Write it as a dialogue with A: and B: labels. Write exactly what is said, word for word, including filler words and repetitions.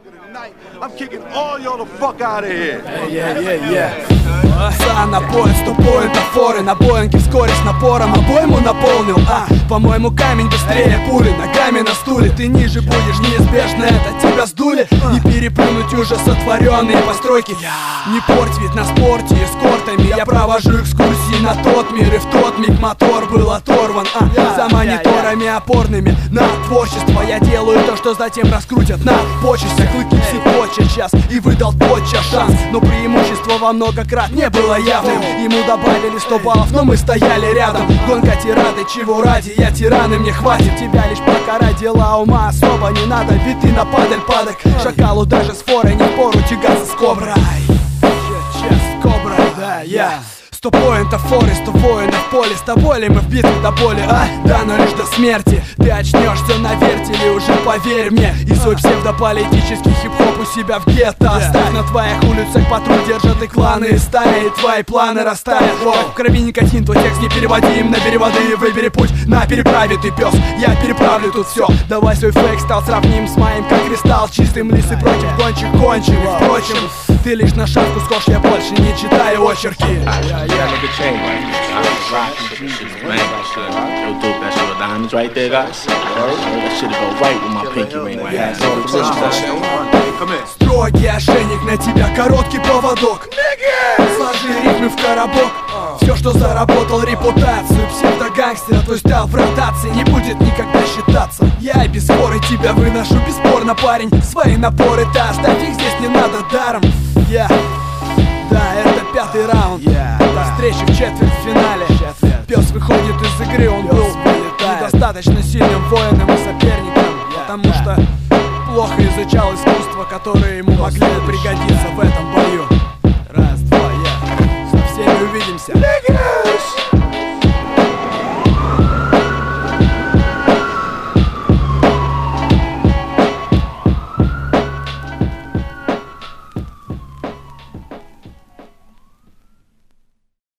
A: I'm kicking all y'all the fuck out of here.
B: Yeah, yeah, yeah. За напоем, сто поинтов форы. На Боинге вскоре с напором обойму наполнил. А, по-моему, камень быстрее пули. Ногами на стуле, ты ниже будешь. Неизбежно это, тебя сдули. Не переплюнуть уже сотворенные постройки. Не порть вид на спорте эскортами. Я провожу экскурсии на тот мир. И в тот миг мотор был оторван. А, за мониторами опорными на творчество я делаю то, что затем раскрутят на почестях. Клыки все точат час и выдал тотчас шанс. Но преимущество во много крат не было явным. Ему добавили сто баллов, но мы стояли рядом. Гонка тирады, чего ради, я тиран и мне хватит. Тебя лишь покарать, дела ума особо не надо. Ведь ты на падаль падок. Шакалу даже с форой не впору тягаться с коброй. С коброй, да, я Сто поинтов форы, сто воинов в поле. С тобой ли мы в битве до боли, а? Да, но лишь до смерти. Ты очнешься на вертеле, уже поверь мне. И свой псевдополитический хип-хоп у себя в гетто оставь. На твоих улицах патруль держат и кланы и стаи. И твои планы растают. В крови никотин, твой текст не переводим. Набери воды, выбери путь на переправе, ты пес. Я переправлю тут все. Давай свой фейк стал сравним с моим, как кристалл чистым. Лисы против гончих конченых. Впрочем, ты лишь на шапку скош, я больше не читаю очерки.
C: Yeah, look at chain, right? I was rocking, shit is bang. Yo, dope, that shit with diamonds right there, guys. That shit'll go right with my pinky ring right here.
A: Come in.
B: Строгий ошейник, на тебя короткий поводок. Сложи рифмы в коробок. Все, что заработал репутацию псевдогангстера, твой стал в ротации не будет никогда считаться. Я и без споры тебя выношу, бесспорно, парень. Свои напоры-то оставь, их здесь не надо даром. Я... Да, это пятый раунд. yeah, До да. встречи в четвертьфинале. Пес выходит из игры, он Пес был недостаточно сильным воином и соперником, yeah, потому yeah. что плохо изучал искусство, которое ему могли бы пригодиться в этом бою. Раз, два, я yeah. Со всеми увидимся.